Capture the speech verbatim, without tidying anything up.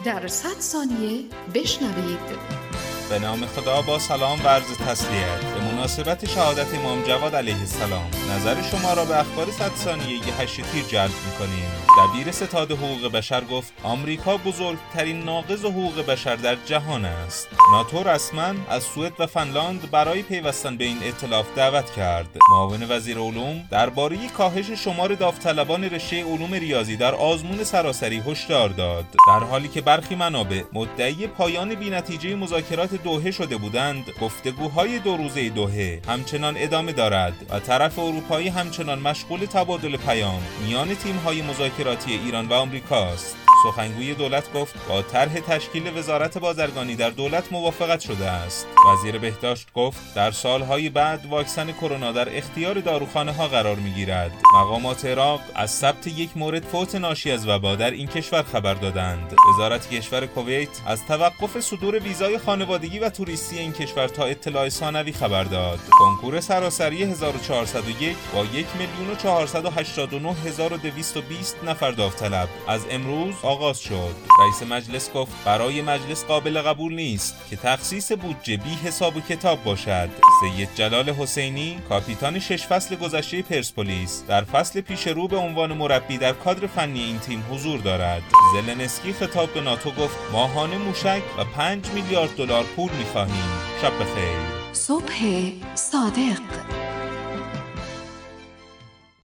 در صد ثانیه بشنوید. به نام خدا، با سلام و عرض تسلیت به مناسبت شهادت امام جواد علیه السلام نظر شما را به اخبار صد ثانیه هشت تیر جلب می‌کنیم. دبیر ستاد حقوق بشر گفت آمریکا بزرگترین ناقض حقوق بشر در جهان است. ناتو رسما از سوئد و فنلاند برای پیوستن به این ائتلاف دعوت کرد. معاون وزیر علوم درباره کاهش شمار داوطلبان رشته علوم ریاضی در آزمون سراسری هشدار داد، در حالی که برخی منابع مدعی پایان بی‌نتیجه مذاکرات دوحه شده بودند. گفتگوهای دو روزه دوحه همچنان ادامه دارد و طرف اروپایی همچنان مشغول تبادل پیام میان تیم‌های مذاکراتی ایران و آمریکاست. سخنگوی دولت گفت با طرح تشکیل وزارت بازرگانی در دولت موافقت شده است. وزیر بهداشت گفت در سالهای بعد واکسن کرونا در اختیار داروخانه ها قرار میگیرد. مقامات عراق از ثبت یک مورد فوت ناشی از وبا در این کشور خبر دادند. وزارت کشور کویت از توقف صدور ویزای خانوادگی و توریستی این کشور تا اطلاع ثانوی خبر داد. کنکور سراسری هزار و چهارصد و یک با یک میلیون و چهارصد و هشتاد و نه هزار و دویست و بیست نفر داوطلب از امروز آغاز شد. رئیس مجلس گفت برای مجلس قابل قبول نیست که تخصیص بودجه بی حساب و کتاب باشد. سید جلال حسینی کاپیتان شش فصل گذشته پرسپولیس در فصل پیش رو به عنوان مربی در کادر فنی این تیم حضور دارد. زلنسکی خطاب به ناتو گفت ماهانه موشک و پنج میلیارد دلار پول می‌خواهیم. شب بخیر. صبح صادق.